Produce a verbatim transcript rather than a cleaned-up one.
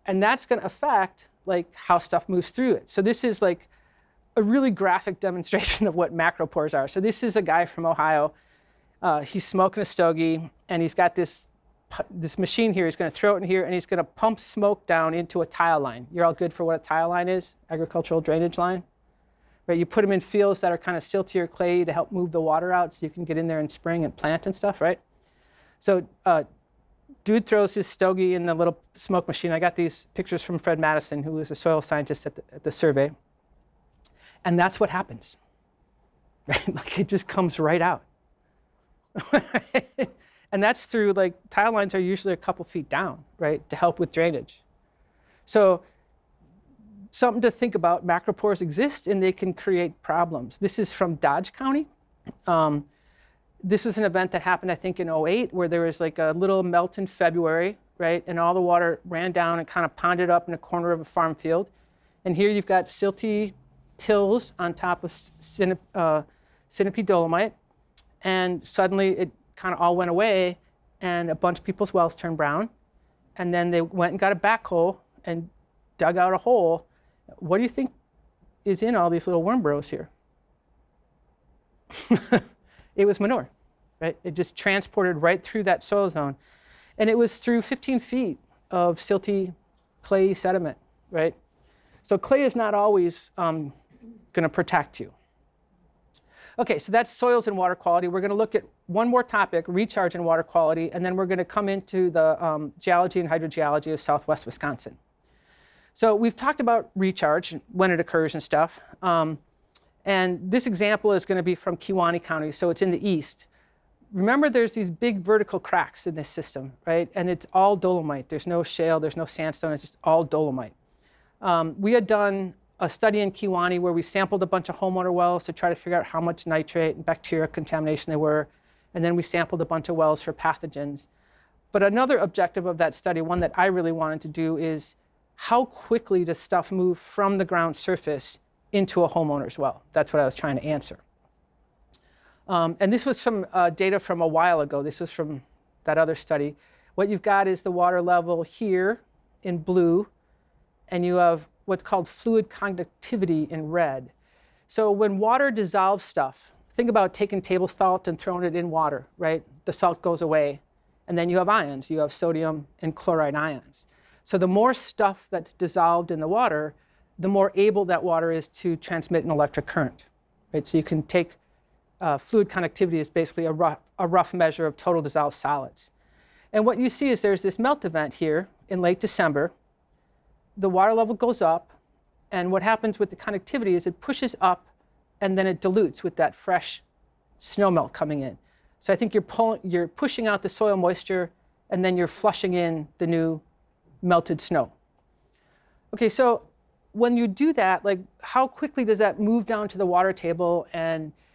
And that's going to affect like how stuff moves through it. So this is like a really graphic demonstration of what macropores are. So this is a guy from Ohio. Uh, he's smoking a stogie, and he's got this, this machine here. He's going to throw it in here, and he's going to pump smoke down into a tile line. You're all good for what a tile line is? Agricultural drainage line? Right? You put them in fields that are kind of silty or clay to help move the water out so you can get in there in spring and plant and stuff, right? So uh, dude throws his stogie in the little smoke machine. I got these pictures from Fred Madison, who was a soil scientist at the, at the survey. And that's what happens. Right? Like it just comes right out. And that's through, like, tile lines are usually a couple feet down, right, to help with drainage. So something to think about, macropores exist and they can create problems. This is from Dodge County. Um, this was an event that happened, I think, in oh eight, where there was like a little melt in February, right, and all the water ran down and kind of ponded up in a corner of a farm field. And here you've got silty tills on top of Sinop, uh, Sinope dolomite. And suddenly it kind of all went away, and a bunch of people's wells turned brown. And then they went and got a backhoe and dug out a hole. What do you think is in all these little worm burrows here? It was manure, right? It just transported right through that soil zone. And it was through fifteen feet of silty clay sediment, right? So clay is not always um, going to protect you. Okay, so that's soils and water quality. We're going to look at one more topic, recharge and water quality, and then we're going to come into the um, geology and hydrogeology of Southwest Wisconsin. So we've talked about recharge, when it occurs and stuff. Um, and this example is going to be from Kewaunee County, so it's in the east. Remember, there's these big vertical cracks in this system, right? And it's all dolomite. There's no shale, there's no sandstone, it's just all dolomite. Um, we had done a study in Kewaunee where we sampled a bunch of homeowner wells to try to figure out how much nitrate and bacteria contamination there were. And then we sampled a bunch of wells for pathogens. But another objective of that study, one that I really wanted to do, is how quickly does stuff move from the ground surface into a homeowner's well? That's what I was trying to answer. Um, and this was some uh, data from a while ago. This was from that other study. What you've got is the water level here in blue, and you have what's called fluid conductivity in red. So when water dissolves stuff, think about taking table salt and throwing it in water, right? The salt goes away, and then you have ions. You have sodium and chloride ions. So the more stuff that's dissolved in the water, the more able that water is to transmit an electric current, right? So you can take uh, fluid conductivity is basically a rough, a rough measure of total dissolved solids. And what you see is there's this melt event here in late December. The water level goes up, and what happens with the conductivity is it pushes up, and then it dilutes with that fresh snow melt coming in. So I think you're, pulling, you're pushing out the soil moisture, and then you're flushing in the new melted snow. Okay, so when you do that, like how quickly does that move down to the water table and